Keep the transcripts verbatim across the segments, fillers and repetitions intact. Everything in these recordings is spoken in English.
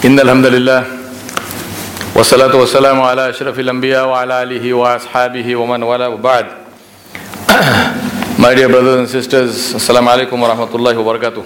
إن الحمد لله والصلاة والسلام على أشرف الأنبياء وعلى آله وأصحابه ومن والاه وبعد. My dear brothers and sisters, Assalamu alaikum wa rahmatullahi wa barakatuh.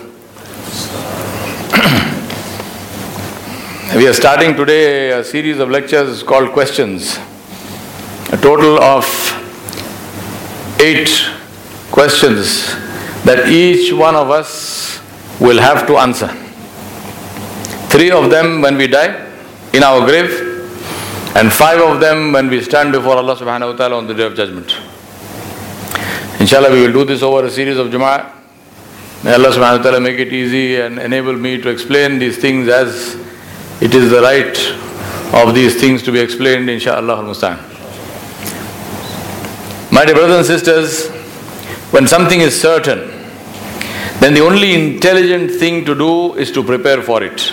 We are starting today a series of lectures called Questions. A total of eight questions that each one of us will have to answer. Three of them when we die in our grave, and five of them when we stand before Allah subhanahu wa ta'ala on the day of judgment. Inshallah, we will do this over a series of Jum'ah. May Allah subhanahu wa ta'ala make it easy and enable me to explain these things as it is the right of these things to be explained, inshaAllah al-Musta'an. My dear brothers and sisters, when something is certain, then the only intelligent thing to do is to prepare for it.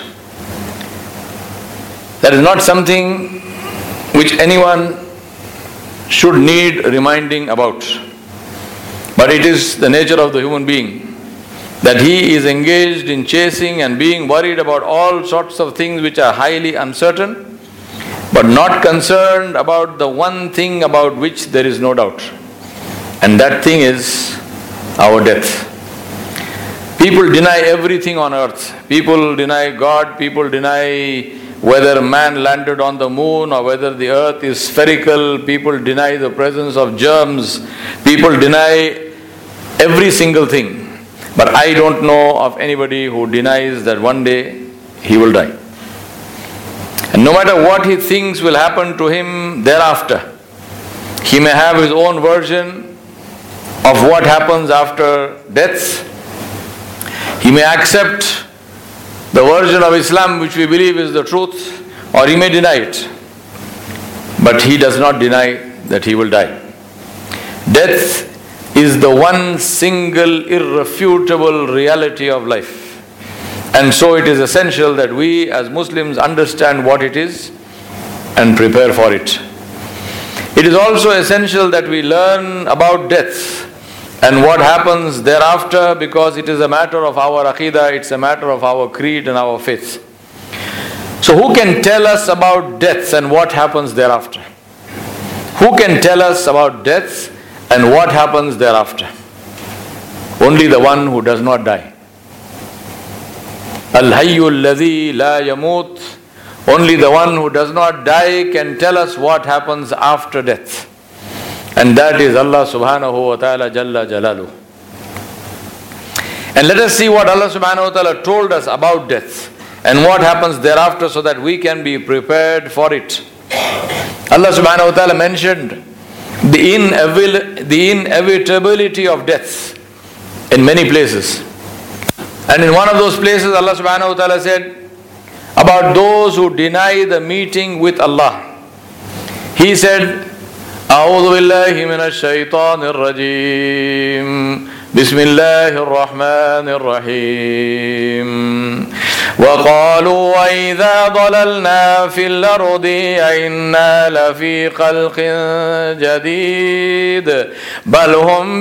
That is not something which anyone should need reminding about. But it is the nature of the human being that he is engaged in chasing and being worried about all sorts of things which are highly uncertain, but not concerned about the one thing about which there is no doubt. And that thing is our death. People deny everything on earth. People deny God, people deny whether man landed on the moon or whether the earth is spherical. People deny the presence of germs. People deny every single thing. But I don't know of anybody who denies that one day he will die. And no matter what he thinks will happen to him thereafter, he may have his own version of what happens after death. He may accept the version of Islam which we believe is the truth, or he may deny it. But he does not deny that he will die. Death is the one single irrefutable reality of life. And so it is essential that we as Muslims understand what it is and prepare for it. It is also essential that we learn about death and what happens thereafter, because it is a matter of our aqidah, it's a matter of our creed and our faith. So who can tell us about death and what happens thereafter? Who can tell us about death and what happens thereafter? Only the one who does not die. Al-Hayyu alladhi la yamut. Only the one who does not die can tell us what happens after death. And that is Allah subhanahu wa ta'ala jalla jalaluh. And let us see what Allah subhanahu wa ta'ala told us about death and what happens thereafter, so that we can be prepared for it. Allah subhanahu wa ta'ala mentioned the, inevil- the inevitability of death in many places. And in one of those places Allah subhanahu wa ta'ala said about those who deny the meeting with Allah. He said, أعوذ بالله من الشيطان الرجيم بسم الله الرحمن الرحيم وقالوا وإذا ضللنا في الأرض أئنا لفي خلق جديد بل هم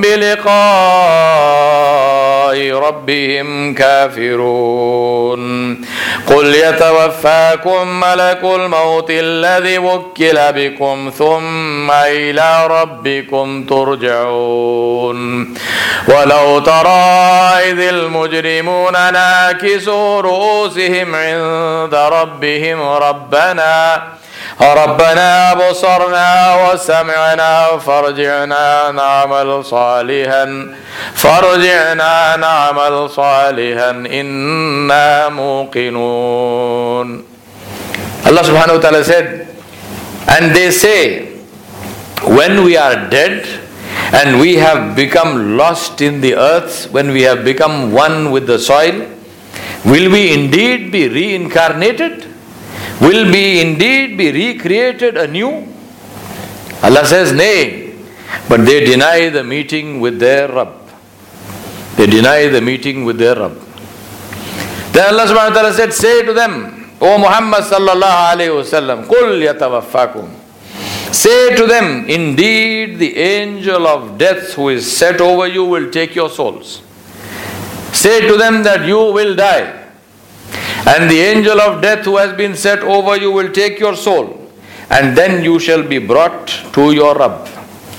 بلقاء ربهم كافرون قل يتوفاكم ملك الموت الذي وكل بكم ثم إلى ربكم ترجعون ولو ترى إذ المجرمون ناكسوا رؤوسهم عند ربهم ربنا ربنا أبصرنا وسمعنا فارجعنا نعمل صالحا فارجعنا نعمل صالحا إنا موقنون. Allah subhanahu wa ta'ala said, and they say, when we are dead and we have become lost in the earth, when we have become one with the soil, will we indeed be reincarnated? Will we indeed be recreated anew? Allah says, nay, but they deny the meeting with their Rabb. They deny the meeting with their Rabb. Then Allah subhanahu wa ta'ala said, say to them, O Muhammad sallallahu alayhi wa sallam, قُلْ يَتَوَفَّاكُمْ. Say to them, indeed the angel of death who is set over you will take your souls. Say to them that you will die. And the angel of death who has been set over you will take your soul, and then you shall be brought to your Rabb.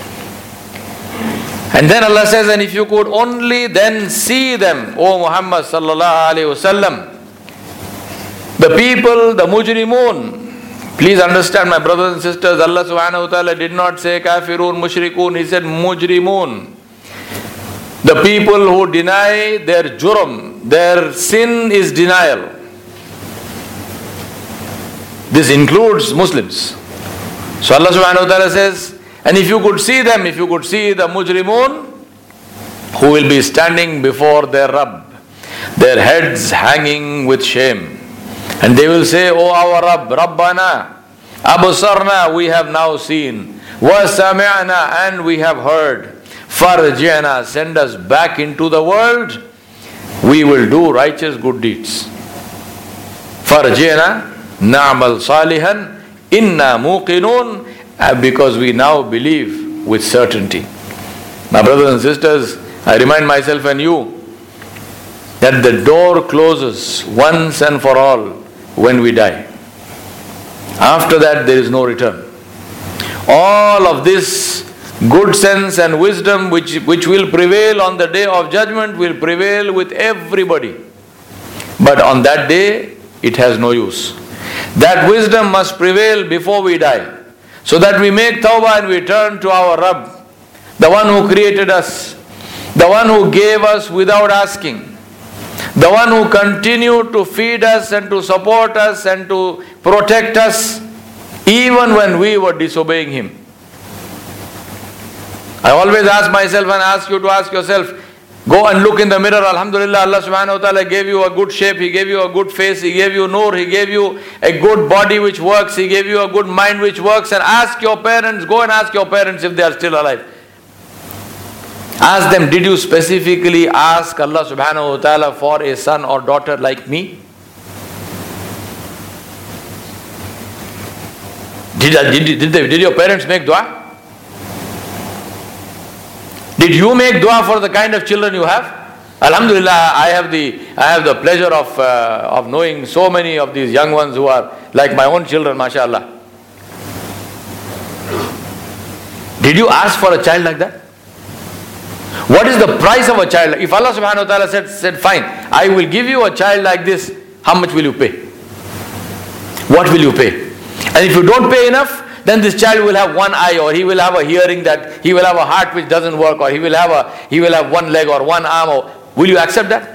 And then Allah says, and if you could only then see them, O Muhammad sallallahu alayhi wasallam, the people, the mujrimun. Please understand, my brothers and sisters, Allah subhanahu wa ta'ala did not say kafirun, mushrikun, He said mujrimun. The people who deny their jurum, their sin is denial. This includes Muslims. So Allah subhanahu wa ta'ala says, and if you could see them, if you could see the mujrimun, who will be standing before their Rabb, their heads hanging with shame. And they will say, O our Rabb, Rabbana, Abusarna, we have now seen, Wa sami'na, and we have heard, Farji'na, send us back into the world, we will do righteous good deeds. Farji'na, Na'mal salihan, Inna muqinun, because we now believe with certainty. My brothers and sisters, I remind myself and you that the door closes once and for all when we die. After that there is no return. All of this good sense and wisdom which, which will prevail on the day of judgment will prevail with everybody. But on that day it has no use. That wisdom must prevail before we die, so that we make tawbah and we turn to our Rabb, the one who created us, the one who gave us without asking, the one who continued to feed us and to support us and to protect us even when we were disobeying Him. I always ask myself and ask you to ask yourself, go and look in the mirror. Alhamdulillah, Allah subhanahu wa ta'ala gave you a good shape, He gave you a good face, He gave you nur, He gave you a good body which works, He gave you a good mind which works. And ask your parents, go and ask your parents if they are still alive. Ask them, did you specifically ask Allah subhanahu wa ta'ala for a son or daughter like me? Did, did, did, they, did your parents make dua? Did you make dua for the kind of children you have? Alhamdulillah, I have the I have the pleasure of uh, of knowing so many of these young ones who are like my own children, mashallah. Did you ask for a child like that? What is the price of a child? If Allah subhanahu wa ta'ala said, said, fine, I will give you a child like this, how much will you pay? What will you pay? And if you don't pay enough, then this child will have one eye, or he will have a hearing that, he will have a heart which doesn't work, or he will have a he will have one leg or one arm. Or, will you accept that?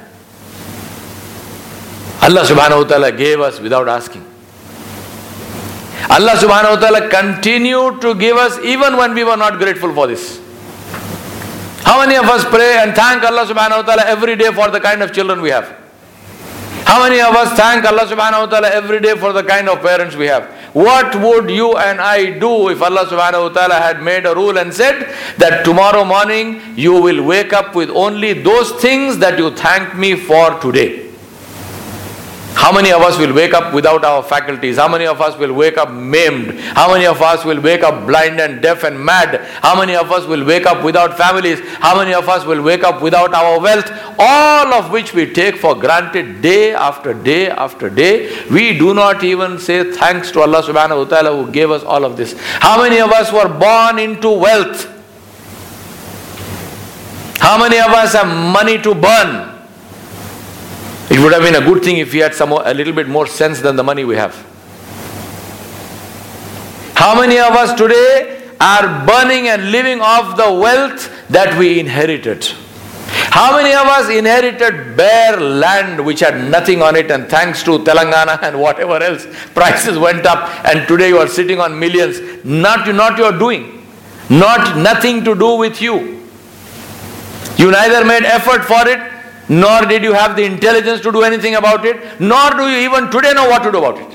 Allah subhanahu wa ta'ala gave us without asking. Allah subhanahu wa ta'ala continued to give us even when we were not grateful for this. How many of us pray and thank Allah subhanahu wa ta'ala every day for the kind of children we have? How many of us thank Allah subhanahu wa ta'ala every day for the kind of parents we have? What would you and I do if Allah subhanahu wa ta'ala had made a rule and said that tomorrow morning you will wake up with only those things that you thanked me for today? How many of us will wake up without our faculties? How many of us will wake up maimed? How many of us will wake up blind and deaf and mad? How many of us will wake up without families? How many of us will wake up without our wealth? All of which we take for granted day after day after day. We do not even say thanks to Allah subhanahu wa ta'ala who gave us all of this. How many of us were born into wealth? How many of us have money to burn? It would have been a good thing if we had some a little bit more sense than the money we have. How many of us today are burning and living off the wealth that we inherited? How many of us inherited bare land which had nothing on it, and thanks to Telangana and whatever else, prices went up, and today you are sitting on millions? Not, not your doing, not nothing to do with you. You neither made effort for it, nor did you have the intelligence to do anything about it, nor do you even today know what to do about it.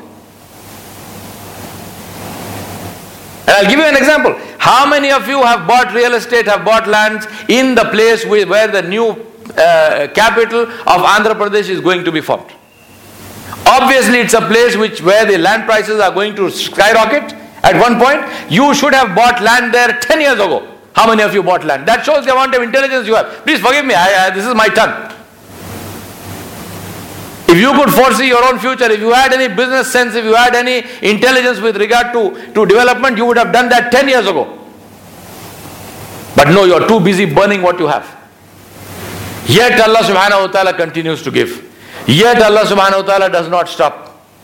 And I'll give you an example. How many of you have bought real estate, have bought lands in the place where the new uh, capital of Andhra Pradesh is going to be formed? Obviously it's a place which where the land prices are going to skyrocket at one point. You should have bought land there ten years ago. How many of you bought land? That shows the amount of intelligence you have. Please forgive me, I, I, this is my tongue. If you could foresee your own future, if you had any business sense, if you had any intelligence with regard to, to development, you would have done that ten years ago. But no, you are too busy burning what you have. Yet Allah subhanahu wa ta'ala continues to give. Yet Allah subhanahu wa ta'ala does not stop.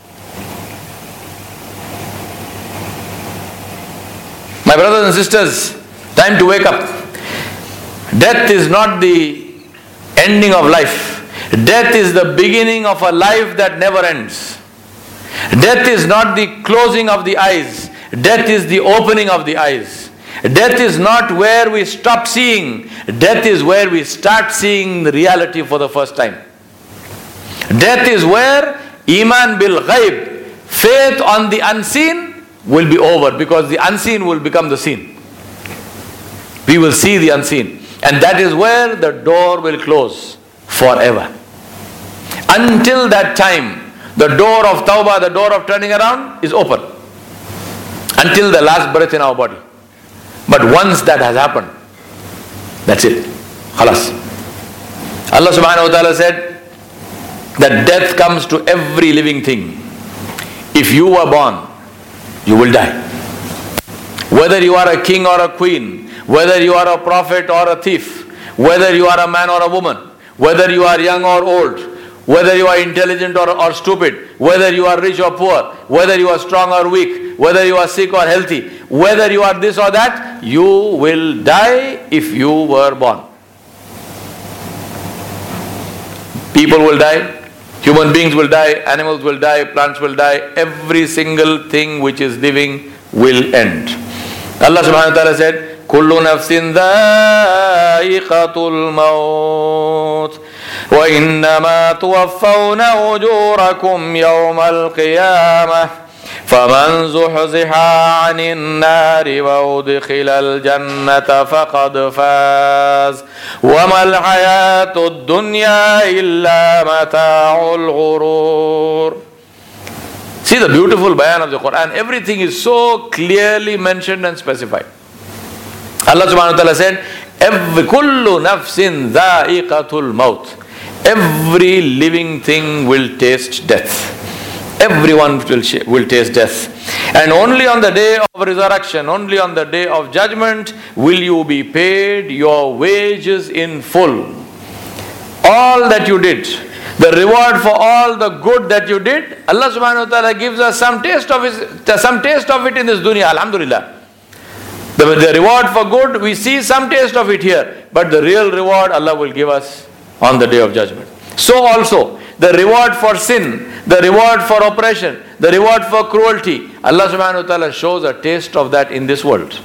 My brothers and sisters, time to wake up. Death is not the ending of life. Death is the beginning of a life that never ends. Death is not the closing of the eyes. Death is the opening of the eyes. Death is not where we stop seeing. Death is where we start seeing the reality for the first time. Death is where Iman bil ghaib, faith on the unseen, will be over, because the unseen will become the seen. We will see the unseen. And that is where the door will close forever. Until that time, the door of tawbah, the door of turning around is open. Until the last breath in our body. But once that has happened, that's it. Khalas. Allah subhanahu wa ta'ala said that death comes to every living thing. If you were born, you will die. Whether you are a king or a queen, whether you are a prophet or a thief, whether you are a man or a woman, whether you are young or old, whether you are intelligent or, or stupid, whether you are rich or poor, whether you are strong or weak, whether you are sick or healthy, whether you are this or that, you will die if you were born. People will die, human beings will die, animals will die, plants will die, every single thing which is living will end. Allah subhanahu wa ta'ala said, كل نفس ذائقة الموت وإنما توفون أجوركم يوم القيامة فمن زحزح عن النار وأدخل الجنة فقد فاز وما الحياة الدنيا إلا متاع الغرور. See the beautiful bayan of the Quran. Everything is so clearly mentioned and specified. Allah subhanahu wa ta'ala said, every kullu nafsin dha'iqatul maut. Every living thing will taste death. Everyone will, will taste death. And only on the day of resurrection, only on the day of judgment, will you be paid your wages in full. All that you did, the reward for all the good that you did, Allah subhanahu wa ta'ala gives us some taste of it, some taste of it in this dunya, alhamdulillah. The, the reward for good, we see some taste of it here, but the real reward Allah will give us on the day of judgment. So also, the reward for sin, the reward for oppression, the reward for cruelty, Allah subhanahu wa ta'ala shows a taste of that in this world.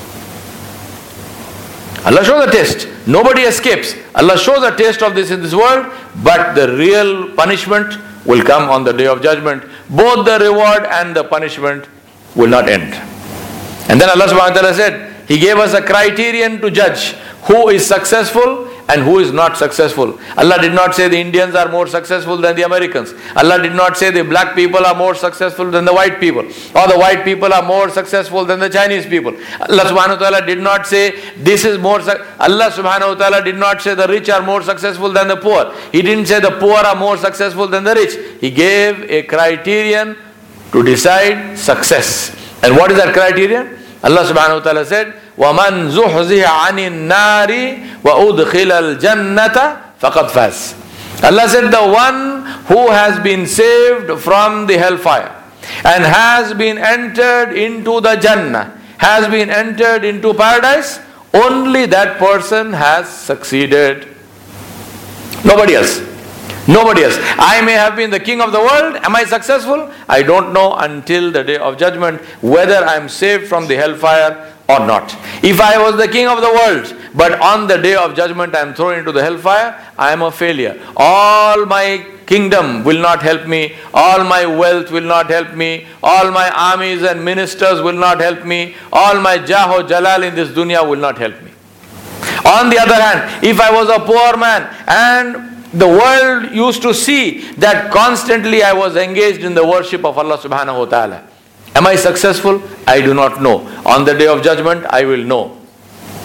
Allah shows a taste. Nobody escapes. Allah shows a taste of this in this world, but the real punishment will come on the day of judgment. Both the reward and the punishment will not end. And then Allah subhanahu wa ta'ala said, He gave us a criterion to judge who is successful and who is not successful. Allah did not say the Indians are more successful than the Americans. Allah did not say the black people are more successful than the white people, or the white people are more successful than the Chinese people. Allah subhanahu wa ta'ala did not say this is more su- Allah subhanahu wa ta'ala did not say the rich are more successful than the poor. He didn't say the poor are more successful than the rich. He gave a criterion to decide success. And what is that criterion? Allah subhanahu wa ta'ala said, وَمَنْ زُحْزِحَ عَنِ النَّارِ وَأُدْخِلَ الْجَنَّةَ فَقَدْ فَازَ. Allah said, the one who has been saved from the hellfire and has been entered into the Jannah, has been entered into paradise, only that person has succeeded. Nobody else. Nobody else. I may have been the king of the world. Am I successful? I don't know until the day of judgment whether I am saved from the hellfire or not. If I was the king of the world, but on the day of judgment I am thrown into the hellfire, I am a failure. All my kingdom will not help me. All my wealth will not help me. All my armies and ministers will not help me. All my jaho jalal in this dunya will not help me. On the other hand, if I was a poor man and the world used to see that constantly I was engaged in the worship of Allah subhanahu wa ta'ala, am I successful? I do not know. On the day of judgment, I will know.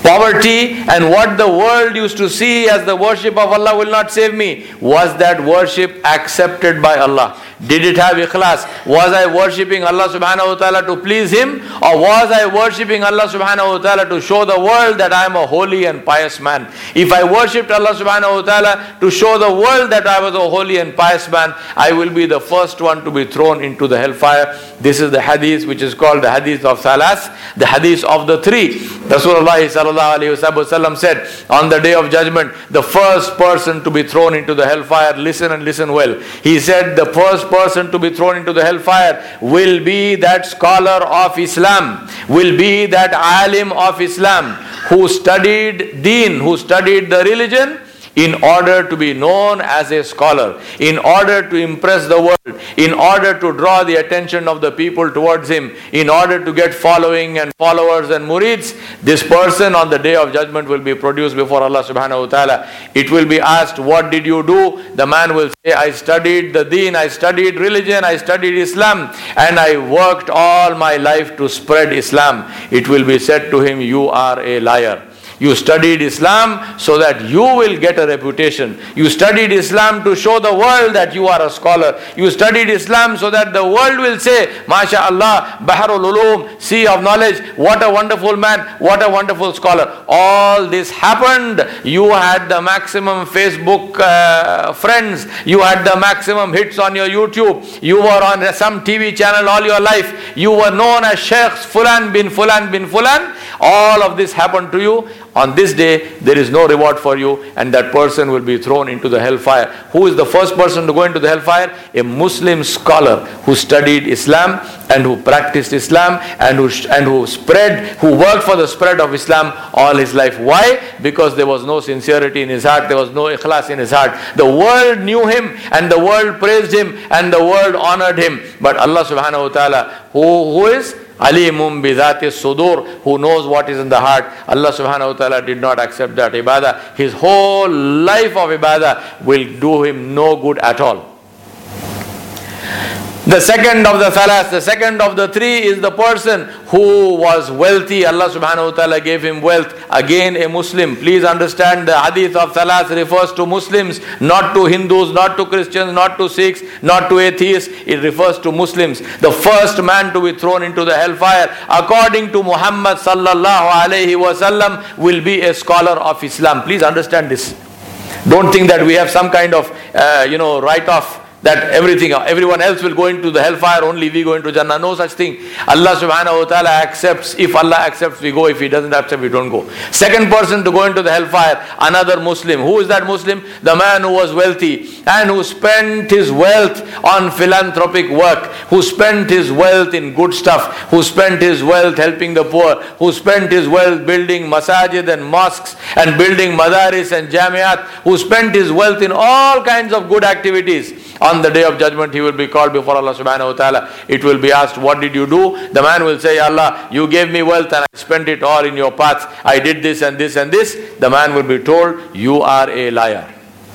poverty, and what the world used to see as the worship of Allah will not save me. Was that worship accepted by Allah? Did it have ikhlas? Was I worshipping Allah subhanahu wa ta'ala to please Him? Or was I worshipping Allah subhanahu wa ta'ala to show the world that I am a holy and pious man? If I worshipped Allah subhanahu wa ta'ala to show the world that I was a holy and pious man, I will be the first one to be thrown into the hellfire. This is the hadith which is called the hadith of Salas, the hadith of the three. Rasulullah sallallahu alayhi wa sallam said, on the day of judgment, the first person to be thrown into the hellfire, listen and listen well. He said the first person to be thrown into the hellfire will be that scholar of Islam, will be that alim of Islam who studied deen, who studied the religion in order to be known as a scholar, in order to impress the world, in order to draw the attention of the people towards him, in order to get following and followers and murids. This person on the day of judgment will be produced before Allah subhanahu wa ta'ala. It will be asked, what did you do? The man will say, I studied the deen, I studied religion, I studied Islam, and I worked all my life to spread Islam. It will be said to him, you are a liar. You studied Islam so that you will get a reputation. You studied Islam to show the world that you are a scholar. You studied Islam so that the world will say, MashaAllah, Baharul Ulum, sea of knowledge, what a wonderful man, what a wonderful scholar. All this happened. You had the maximum Facebook uh, friends. You had the maximum hits on your YouTube. You were on some T V channel all your life. You were known as Sheikhs Fulan bin Fulan bin Fulan. All of this happened to you. On this day, there is no reward for you, and that person will be thrown into the hellfire. Who is the first person to go into the hellfire? A Muslim scholar who studied Islam and who practiced Islam and who, and who spread, who worked for the spread of Islam all his life. Why? Because there was no sincerity in his heart, there was no ikhlas in his heart. The world knew him and the world praised him and the world honored him. But Allah subhanahu wa ta'ala, who, who is? Alimum bidhati sudur, who knows what is in the heart. Allah subhanahu wa ta'ala did not accept that ibadah. His whole life of ibadah will do him no good at all. The second of the thalas, the second of the three is the person who was wealthy. Allah subhanahu wa ta'ala gave him wealth. Again a Muslim. Please understand the hadith of thalas refers to Muslims, not to Hindus, not to Christians, not to Sikhs, not to atheists. It refers to Muslims. The first man to be thrown into the hellfire, according to Muhammad sallallahu alayhi wa sallam, will be a scholar of Islam. Please understand this. Don't think that we have some kind of, uh, you know, write-off, that everything, everyone else will go into the hellfire, only we go into Jannah. No such thing. Allah subhanahu wa ta'ala accepts. If Allah accepts, we go. If He doesn't accept, we don't go. Second person to go into the hellfire, another Muslim. Who is that Muslim? The man who was wealthy and who spent his wealth on philanthropic work, who spent his wealth in good stuff, who spent his wealth helping the poor, who spent his wealth building masajid and mosques and building madaris and jamiat, who spent his wealth in all kinds of good activities. On the day of judgment, he will be called before Allah subhanahu wa ta'ala. It will be asked, what did you do? The man will say, Allah, you gave me wealth and I spent it all in your path. I did this and this and this. The man will be told, you are a liar.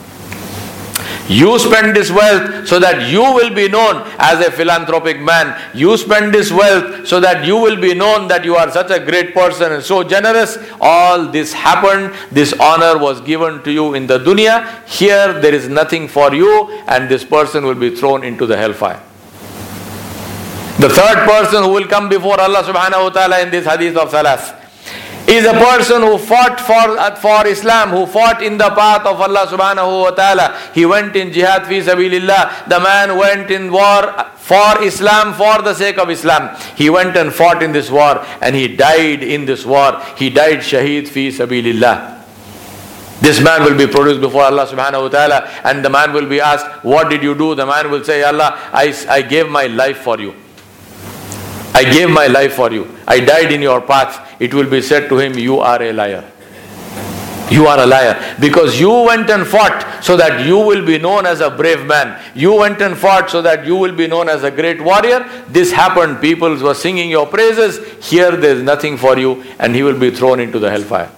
You spend this wealth so that you will be known as a philanthropic man. You spend this wealth so that you will be known that you are such a great person and so generous. All this happened. This honor was given to you in the dunya. Here there is nothing for you, and this person will be thrown into the hellfire. The third person who will come before Allah subhanahu wa ta'ala in this hadith of Salas is a person who fought for, for Islam, who fought in the path of Allah subhanahu wa ta'ala. He went in jihad fi sabilillah. The man went in war for Islam, for the sake of Islam. He went and fought in this war and he died in this war. He died shaheed fi sabilillah. This man will be produced before Allah subhanahu wa ta'ala, and the man will be asked, what did you do? The man will say, Allah, I, I gave my life for you. I gave my life for you. I died in your path. It will be said to him, you are a liar. You are a liar. Because you went and fought so that you will be known as a brave man. You went and fought so that you will be known as a great warrior. This happened. People were singing your praises. Here there is nothing for you, and he will be thrown into the hellfire.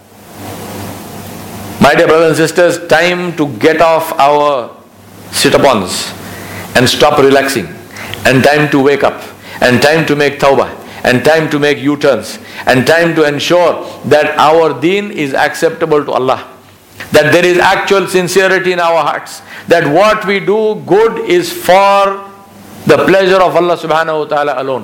My dear brothers and sisters, time to get off our sit-upons and stop relaxing, and time to wake up, and time to make tawbah, and time to make U-turns, and time to ensure that our deen is acceptable to Allah, that there is actual sincerity in our hearts, that what we do good is for the pleasure of Allah subhanahu wa ta'ala alone.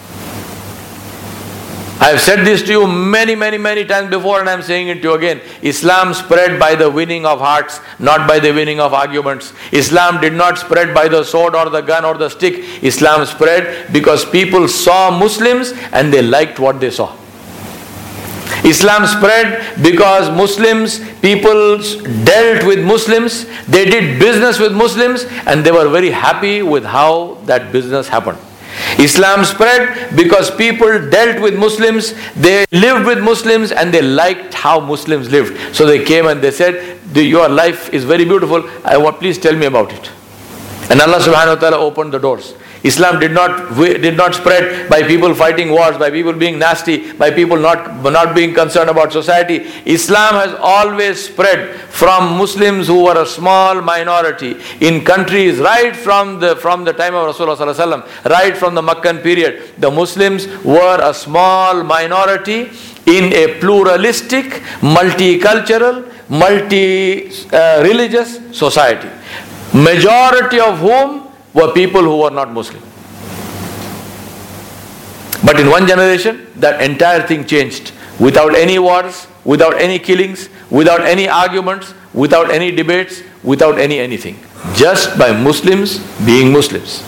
I have said this to you many, many, many times before, and I am saying it to you again. Islam spread by the winning of hearts, not by the winning of arguments. Islam did not spread by the sword or the gun or the stick. Islam spread because people saw Muslims and they liked what they saw. Islam spread because Muslims, people dealt with Muslims, they did business with Muslims, and they were very happy with how that business happened. Islam spread because people dealt with Muslims, they lived with Muslims, and they liked how Muslims lived. So they came and they said, your life is very beautiful, I want, please tell me about it. And Allah subhanahu wa ta'ala opened the doors. Islam did not did not spread by people fighting wars, by people being nasty, by people not, not being concerned about society. Islam has always spread from Muslims who were a small minority in countries right from the from the time of Rasulullah sallallahu alaihi wasallam, right from the Meccan period. The Muslims were a small minority in a pluralistic, multicultural, multi-religious uh, society, majority of whom were people who were not Muslim. But in one generation, that entire thing changed. Without any wars, without any killings, without any arguments, without any debates, without any anything. Just by Muslims being Muslims.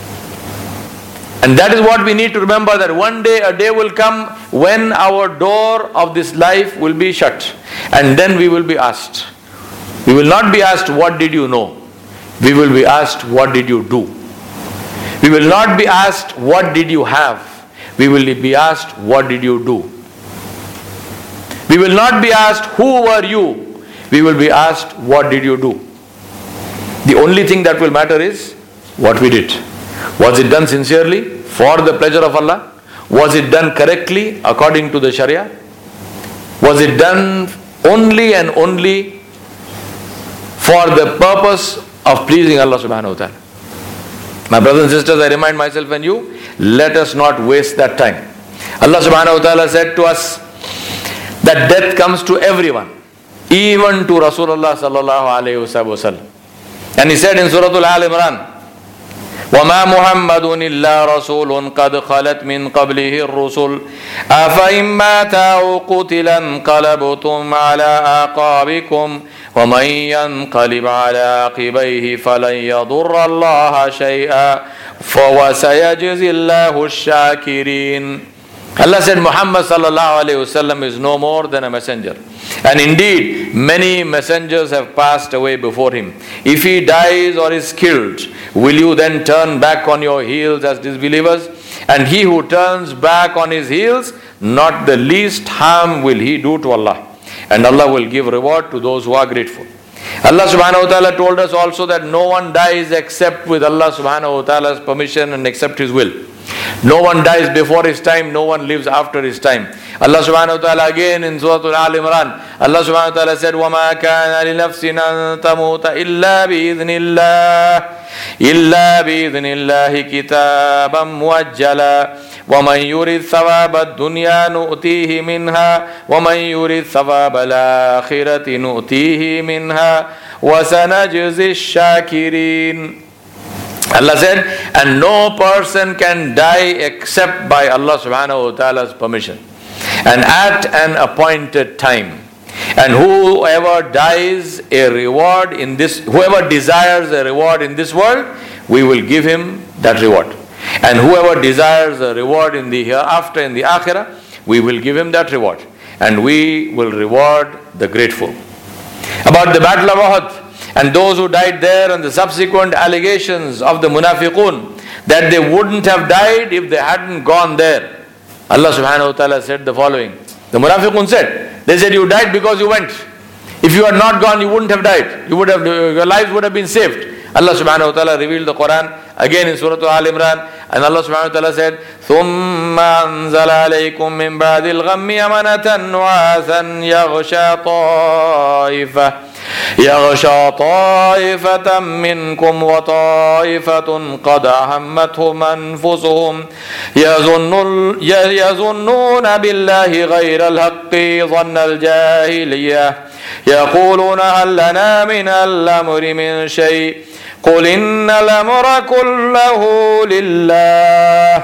And that is what we need to remember, that one day a day will come when our door of this life will be shut. And then we will be asked. We will not be asked, what did you know? We will be asked, what did you do? We will not be asked, what did you have? We will be asked, what did you do? We will not be asked, who were you? We will be asked, what did you do? The only thing that will matter is what we did. Was it done sincerely for the pleasure of Allah? Was it done correctly according to the Sharia? Was it done only and only for the purpose of pleasing Allah subhanahu wa ta'ala? My brothers and sisters, I remind myself and you, let us not waste that time. Allah subhanahu wa ta'ala said to us that death comes to everyone, even to Rasulullah sallallahu alayhi wa sallam. And he said in Surah Al-Imran, وَمَا مُحَمَّدٌ إِلَّا رَسُولٌ قَدْ خَلَتْ مِنْ قَبْلِهِ الرُّسُلُ أَفَإِنْ مَاتَ أَوْ قُتِلَ انقَلَبْتُمْ عَلَىٰ أَعْقَابِكُمْ وَمَنْ يَنْقَلِبْ عَلَىٰ عَقِبَيْهِ فَلَنْ يَضُرَّ اللَّهَ شَيْئًا وَسَيَجْزِي اللَّهُ الشَّاكِرِينَ. Allah said Muhammad sallallahu alayhi wasallam is no more than a messenger. And indeed, many messengers have passed away before him. If he dies or is killed, will you then turn back on your heels as disbelievers? And he who turns back on his heels, not the least harm will he do to Allah. And Allah will give reward to those who are grateful. Allah subhanahu wa ta'ala told us also that no one dies except with Allah subhanahu wa ta'ala's permission and except His will. No one dies before his time, no one lives after his time. Allah subhanahu wa ta'ala again in Surah Al-Imran, Allah subhanahu wa ta'ala said, وَمَا كَانَ لِنَفْسٍ أَن تَمُوتَ إِلَّا بِإِذْنِ اللَّهِ إِلَّا بِإِذْنِ اللَّهِ كِتَابًا مُؤَجَّلًا وَمَنْ يُرِدْ ثَوَابَ الدُّنْيَا نُؤْتِيهِ مِنْهَا وَمَنْ يُرِدْ ثَوَابَ الْآخِرَةِ نُؤْتِيهِ مِنْهَا وَسَنَجْزِي الشَّاكِرِينَ. Allah said, and no person can die except by Allah subhanahu wa ta'ala's permission and at an appointed time. And whoever dies a reward in this, whoever desires a reward in this world, we will give him that reward. And whoever desires a reward in the hereafter, in the akhirah, we will give him that reward. And we will reward the grateful. About the battle of Uhud, and those who died there and the subsequent allegations of the munafiqun that they wouldn't have died if they hadn't gone there. Allah subhanahu wa ta'ala said the following. The munafiqun said, they said, you died because you went. If you had not gone, you wouldn't have died. You would have, your lives would have been saved. Allah subhanahu wa ta'ala revealed the Quran again in Surah Al-Imran, and Allah subhanahu wa ta'ala said, ثُمَّ أَنزَلَ عَلَيْكُم مِّن بَعْدِ الْغَمِّ أَمَنَةً نُعَاسًا يَغْشَى طَائِفَةً يغشى طائفة منكم وطائفة قد أهمتهم أنفسهم يظن يظنون بالله غير الحق ظن الجاهلية يقولون هل لنا من الأمر من شيء قل إن الأمر كله لله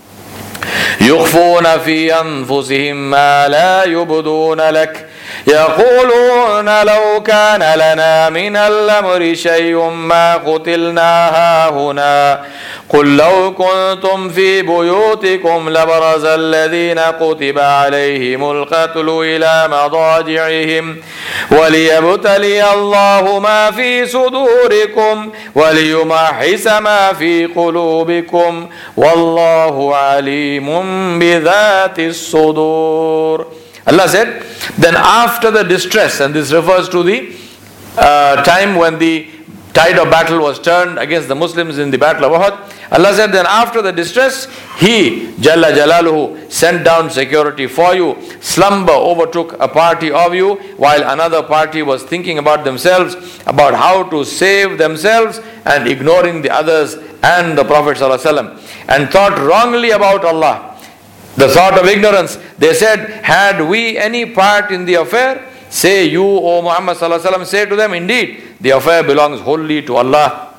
يخفون في أنفسهم ما لا يبدون لك يقولون لو كان لنا من الأمر شيء ما قتلنا هاهنا قل لو كنتم في بيوتكم لبرز الذين كتب عليهم القتل إلى مضاجعهم وليبتلي الله ما في صدوركم وليمحص ما في قلوبكم والله عليم بذات الصدور. Allah said, then after the distress, and this refers to the uh, time when the tide of battle was turned against the Muslims in the battle of Uhud, Allah said, then after the distress, He, Jalla Jalaluhu, sent down security for you. Slumber overtook a party of you, while another party was thinking about themselves, about how to save themselves, and ignoring the others and the Prophet ﷺ, and thought wrongly about Allah. The thought of ignorance. They said, had we any part in the affair? Say you, O Muhammad sallallahu alaihi wasallam, say to them, indeed, the affair belongs wholly to Allah.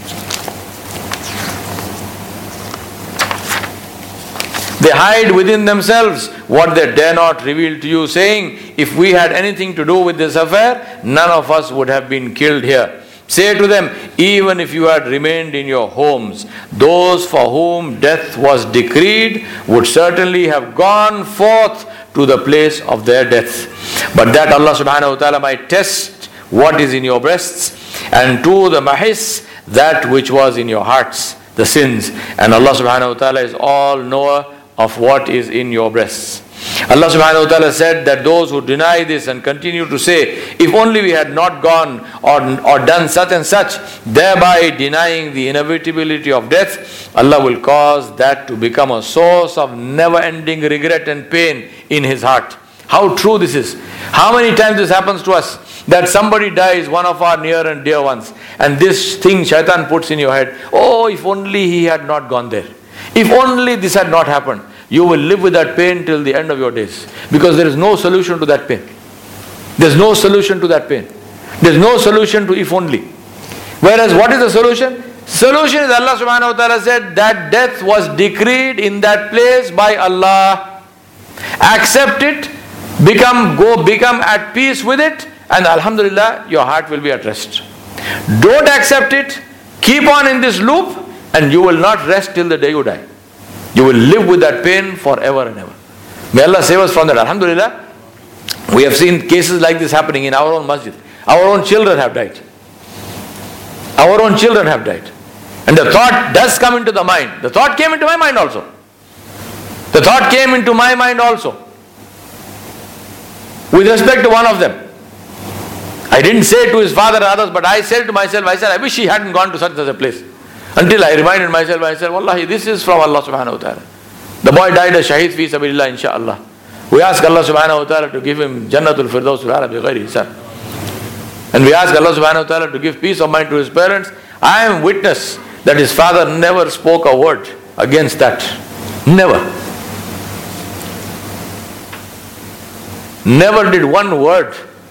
They hide within themselves what they dare not reveal to you, saying, if we had anything to do with this affair, none of us would have been killed here. Say to them, even if you had remained in your homes, those for whom death was decreed would certainly have gone forth to the place of their death. But that Allah subhanahu wa ta'ala might test what is in your breasts, and to the mahis, that which was in your hearts, the sins. And Allah subhanahu wa ta'ala is all knower of what is in your breasts. Allah subhanahu wa ta'ala said that those who deny this and continue to say, if only we had not gone or, or done such and such, thereby denying the inevitability of death, Allah will cause that to become a source of never-ending regret and pain in his heart. How true this is. How many times this happens to us, that somebody dies, one of our near and dear ones, and this thing shaitan puts in your head, oh, if only he had not gone there. If only this had not happened. You will live with that pain till the end of your days. Because there is no solution to that pain. There is no solution to that pain. There is no solution to if only. Whereas what is the solution? Solution is Allah subhanahu wa ta'ala said that death was decreed in that place by Allah. Accept it, become, go become at peace with it, and alhamdulillah, your heart will be at rest. Don't accept it, keep on in this loop, and you will not rest till the day you die. You will live with that pain forever and ever. May Allah save us from that. Alhamdulillah, we have seen cases like this happening in our own masjid. Our own children have died. Our own children have died. And the thought does come into the mind. The thought came into my mind also. The thought came into my mind also. With respect to one of them. I didn't say to his father or others, but I said to myself, I said, I wish he hadn't gone to such and such a place. Until I reminded myself, I said, Wallahi, this is from Allah subhanahu wa ta'ala. The boy died a shaheed fi sabilillah, insha'Allah. We ask Allah subhanahu wa ta'ala to give him Jannatul Firdaus al-A'la bi ghairi hisab. And we ask Allah subhanahu wa ta'ala to give peace of mind to his parents. I am witness that his father never spoke a word against that. Never. Never did one word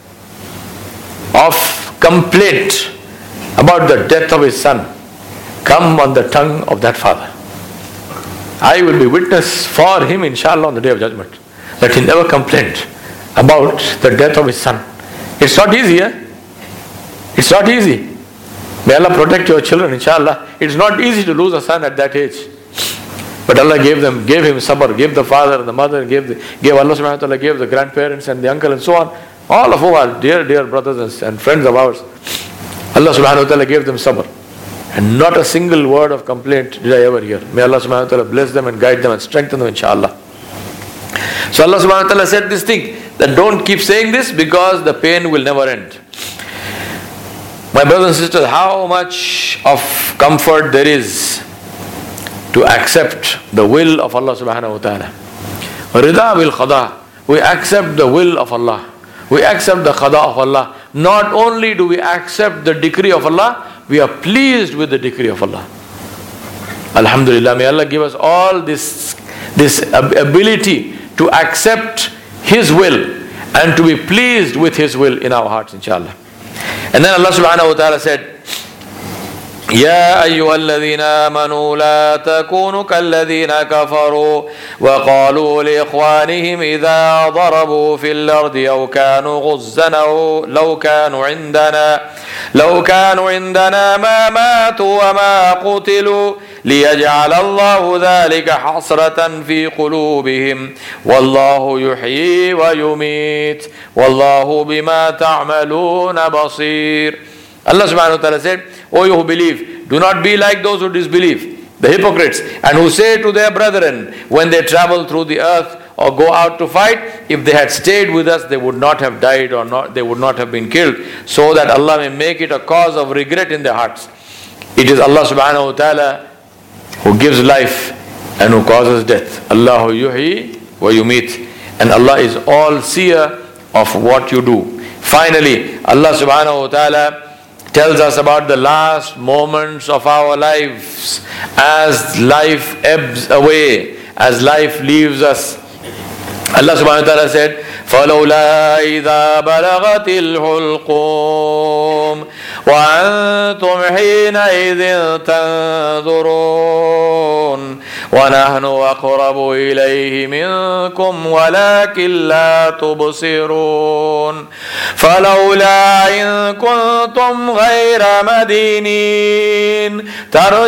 of complaint about the death of his son come on the tongue of that father. I will be witness for him, inshallah, on the day of judgment, that he never complained about the death of his son. It's not easy, eh? It's not easy. May Allah protect your children, inshallah. It's not easy to lose a son at that age. But Allah gave them, gave him sabr, gave the father and the mother, gave the, gave Allah subhanahu wa ta'ala, gave the grandparents and the uncle and so on. All of whom are dear, dear brothers and friends of ours. Allah subhanahu wa ta'ala gave them sabr. And not a single word of complaint did I ever hear. May Allah subhanahu wa ta'ala bless them and guide them and strengthen them, inshallah. So Allah subhanahu wa ta'ala said this thing, that don't keep saying this because the pain will never end. My brothers and sisters, how much of comfort there is to accept the will of Allah subhanahu wa ta'ala. Rida bil khada. We accept the will of Allah. We accept the khada of Allah. not only do we accept the decree of Allah, we are pleased with the decree of Allah. Alhamdulillah, may Allah give us all this, this ability to accept His will and to be pleased with His will in our hearts, inshallah. And then Allah subhanahu wa ta'ala said, يا أيها الذين آمنوا لا تكونوا كالذين كفروا وقالوا لإخوانهم إذا ضربوا في الأرض أو كانوا غزا لو كانوا عندنا لو كانوا عندنا ما ماتوا وما قتلوا ليجعل الله ذلك حسرة في قلوبهم والله يحيي ويميت والله بما تعملون بصير. Allah subhanahu wa ta'ala said, O you who believe, do not be like those who disbelieve, the hypocrites, and who say to their brethren when they travel through the earth or go out to fight, if they had stayed with us, they would not have died or not, they would not have been killed, so that Allah may make it a cause of regret in their hearts. It is Allah subhanahu wa ta'ala who gives life and who causes death. Allahu yuhyi wa yumit. And Allah is all seer of what you do. Finally, Allah subhanahu wa ta'ala tells us about the last moments of our lives as life ebbs away, as life leaves us. Allah subhanahu wa ta'ala said, فَلَوْلَا إِذَا بَلَغَتِ الْحُلْقُومِ وَأَنْتُمْ حِينَئِذٍ تَنْظُرُونَ وَنَحْنُ أَقْرَبُ إِلَيْهِ مِنْكُمْ وَلَكِنْ لَا تُبْصِرُونَ فَلَوْلَا إِنْ كُنْتُمْ غَيْرَ مَدِينِينَ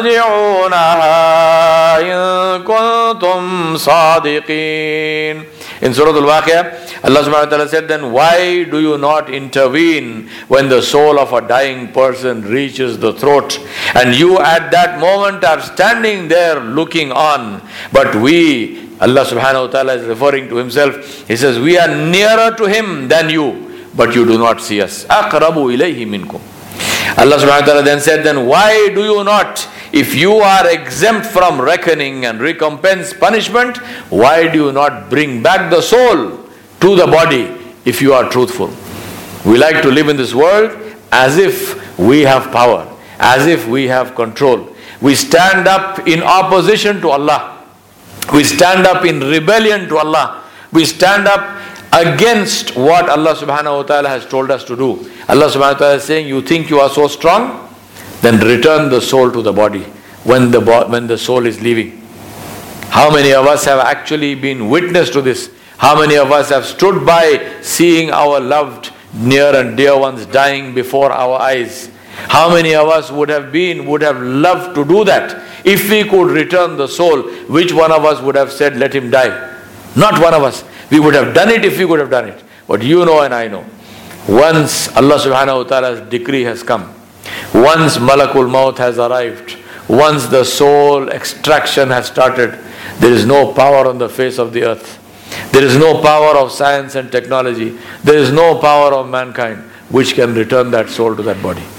تَرْجِعُونَهَا إِنْ كُنْتُمْ صَادِقِينَ. In Surah Al-Waqi'ah, Allah subhanahu wa ta'ala said, then why do you not intervene when the soul of a dying person reaches the throat and you at that moment are standing there looking on? But we, Allah subhanahu wa ta'ala is referring to Himself, He says, we are nearer to Him than you, but you do not see us. أَقْرَبُ إِلَيْهِ مِنْكُمْ. Allah subhanahu wa ta'ala then said, then why do you not, if you are exempt from reckoning and recompense punishment, why do you not bring back the soul to the body if you are truthful? We like to live in this world as if we have power, as if we have control. We stand up in opposition to Allah. We stand up in rebellion to Allah. We stand up against what Allah subhanahu wa ta'ala has told us to do. Allah subhanahu wa ta'ala is saying, you think you are so strong? Then return the soul to the body when the, bo- when the soul is leaving. How many of us have actually been witness to this? How many of us have stood by seeing our loved near and dear ones dying before our eyes? How many of us would have been, would have loved to do that? If we could return the soul, which one of us would have said, let him die? Not one of us. We would have done it if we could have done it. But you know and I know, once Allah subhanahu wa ta'ala's decree has come, once Malakul Maut has arrived, once the soul extraction has started, there is no power on the face of the earth. There is no power of science and technology. There is no power of mankind which can return that soul to that body,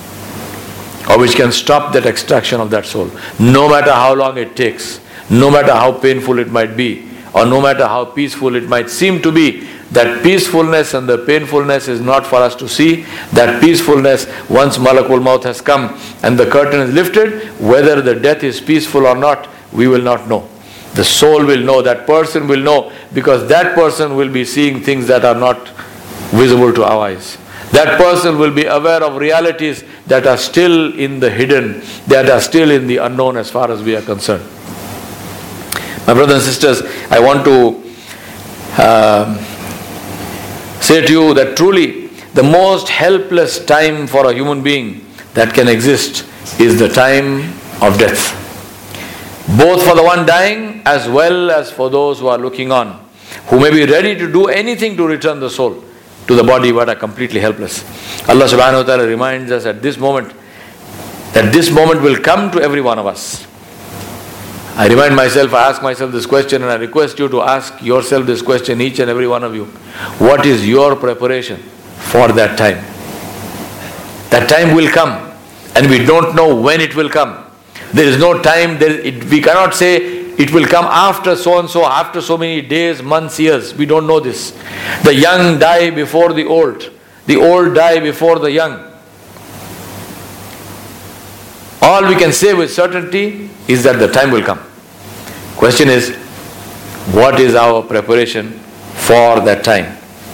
or which can stop that extraction of that soul. No matter how long it takes, no matter how painful it might be, or no matter how peaceful it might seem to be, that peacefulness and the painfulness is not for us to see. That peacefulness, once Malakul Maut has come and the curtain is lifted, whether the death is peaceful or not, we will not know. The soul will know, that person will know, because that person will be seeing things that are not visible to our eyes. That person will be aware of realities that are still in the hidden, that are still in the unknown as far as we are concerned. My brothers and sisters, I want to uh, say to you that truly the most helpless time for a human being that can exist is the time of death. Both for the one dying as well as for those who are looking on, who may be ready to do anything to return the soul to the body but are completely helpless. Allah subhanahu wa ta'ala reminds us at this moment that this moment will come to every one of us. I remind myself, I ask myself this question, and I request you to ask yourself this question, each and every one of you. What is your preparation for that time? That time will come, and we don't know when it will come. There is no time, there, it, we cannot say it will come after so and so, after so many days, months, years. We don't know this. The young die before the old. the old die before the young. All we can say with certainty is that the time will come. Question is, what is our preparation for that time?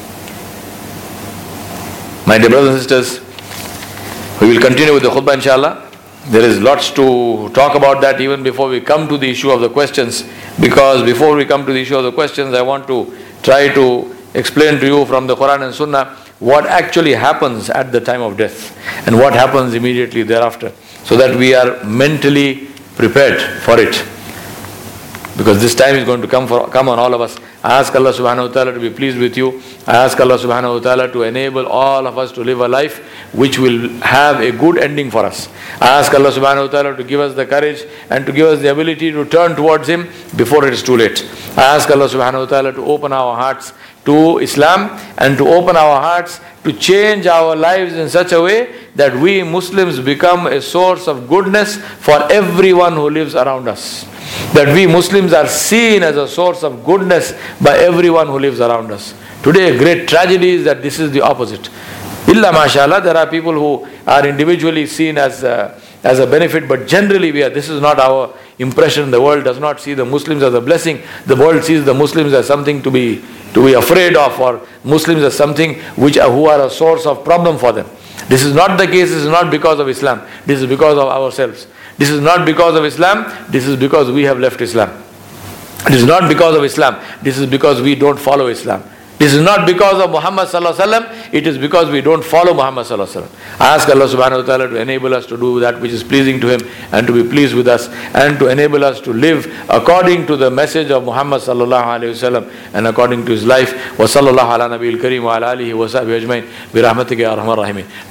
My dear brothers and sisters, we will continue with the khutbah inshallah. There is lots to talk about that even before we come to the issue of the questions, because before we come to the issue of the questions, I want to try to explain to you from the Quran and Sunnah what actually happens at the time of death and what happens immediately thereafter, so that we are mentally prepared for it. Because this time is going to come for come on all of us. I ask Allah subhanahu wa ta'ala to be pleased with you. I ask Allah subhanahu wa ta'ala to enable all of us to live a life which will have a good ending for us. I ask Allah subhanahu wa ta'ala to give us the courage and to give us the ability to turn towards Him before it is too late. I ask Allah subhanahu wa ta'ala to open our hearts to Islam and to open our hearts to change our lives in such a way that we Muslims become a source of goodness for everyone who lives around us. That we Muslims are seen as a source of goodness by everyone who lives around us. Today a great tragedy is that this is the opposite. Illa mashallah, there are people who are individually seen as a, as a benefit, but generally we are, this is not our impression. The world does not see the Muslims as a blessing. The world sees the Muslims as something to be to be afraid of, or Muslims as something which are, who are a source of problem for them. This is not the case. This is not because of Islam. This is because of ourselves. This is not because of Islam. This is because we have left Islam. This is not because of Islam. This is because we don't follow Islam. This is not because of Muhammad sallallahu alaihi wasallam. It is because we don't follow Muhammad sallallahu alaihi wasallam. I ask Allah subhanahu wa ta'ala to enable us to do that which is pleasing to Him and to be pleased with us, and to enable us to live according to the message of Muhammad sallallahu alaihi wasallam and according to his life. Wa sallallahu ala nabiyil kareem wa ala alihi wa sahbihi ajmain bi rahmatika ya arhamar rahimin.